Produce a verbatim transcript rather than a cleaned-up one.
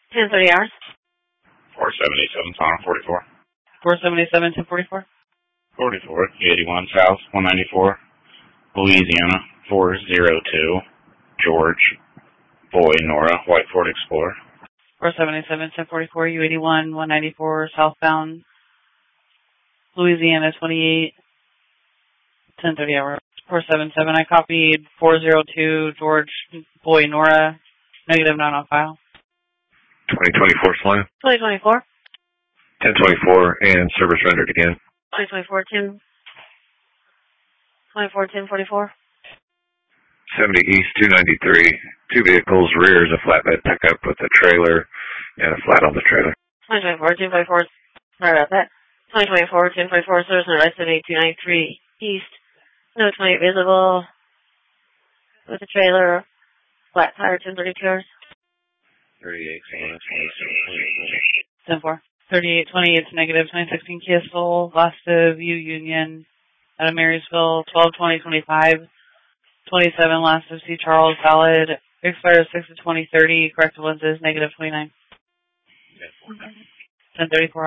ten thirty hours. four seventy-seven, Sonora forty-four. four seventy-seven, ten forty-four. forty-four, eighty-one South, one ninety-four, Louisiana, four oh two, George, Boy, Nora, White Ford Explorer. four seventy-seven, ten forty-four, U eighty-one, one ninety-four, southbound, Louisiana, twenty-eight, ten thirty hours. four seventy-seven, I copied four oh two, George, Boy, Nora, negative nine on file. twenty twenty-four Slam. twenty twenty-four. ten twenty-four and service rendered again. twenty twenty-four, ten. twenty-four, ten forty-four. seventy East, two ninety-three. Two vehicles, rear is a flatbed pickup with a trailer and a flat on the trailer. twenty twenty-four, ten forty-four. Sorry about that. twenty twenty-four, ten forty-four, service on the right seventy-eight, two ninety-three East. No twenty-eight visible. With a trailer. Flat tire, ten thirty-two hours. thirty-eight, ten four. thirty-eight twenty-eight, negative, twenty sixteen Kia Soul, last of U Union, out of Marysville, twelve twenty twenty-five. twenty-seven, last of C. Charles, valid, expires six of twenty thirty, corrected lenses, negative twenty-nine. ten thirty-four.